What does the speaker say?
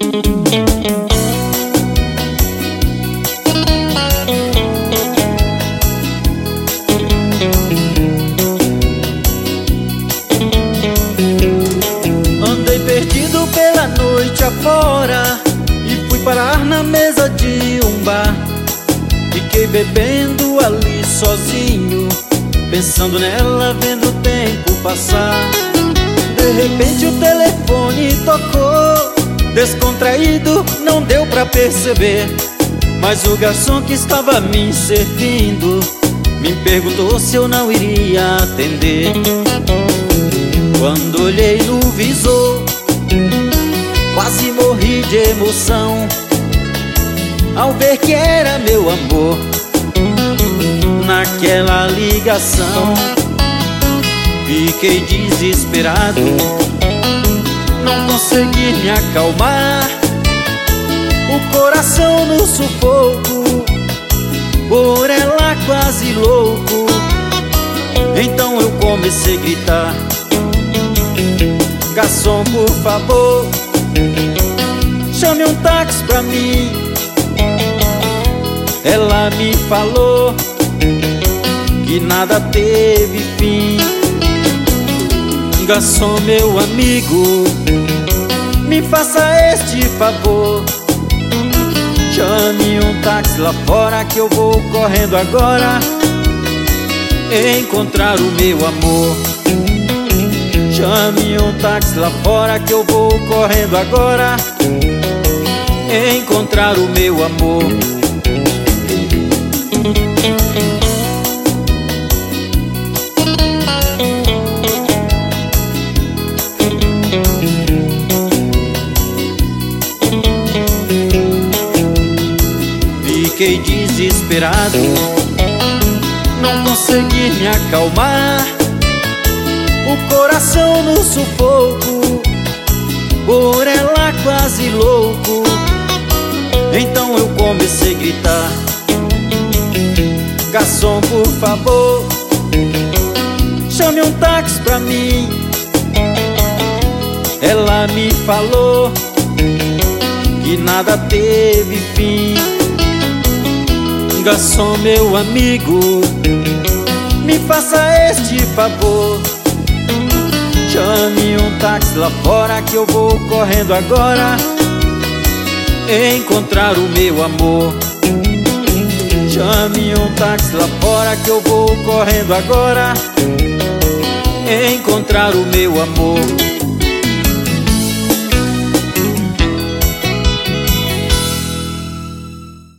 Andei perdido pela noite afora e fui parar na mesa de um bar. Fiquei bebendo ali sozinho, pensando nela, vendo o tempo passar. De repente o telefone tocou, descontraído, não deu pra perceber. Mas o garçom que estava me servindo me perguntou se eu não iria atender. Quando olhei no visor, quase morri de emoção ao ver que era meu amor naquela ligação. Fiquei desesperado, não consegui me acalmar, o coração no sufoco, por ela quase louco. Então eu comecei a gritar: garçom, por favor, chame um táxi pra mim. Ela me falou que nada teve fim. Garçom, meu amigo, me faça este favor, chame um táxi lá fora que eu vou correndo agora encontrar o meu amor. Chame um táxi lá fora que eu vou correndo agora encontrar o meu amor. Fiquei desesperado, não consegui me acalmar, o coração no sufoco, por ela quase louco. Então eu comecei a gritar: garçom, por favor, chame um táxi pra mim. Ela me falou que nada teve fim. Garçom, meu amigo, me faça este favor, chame um táxi lá fora que eu vou correndo agora encontrar o meu amor. Chame um táxi lá fora que eu vou correndo agora encontrar o meu amor.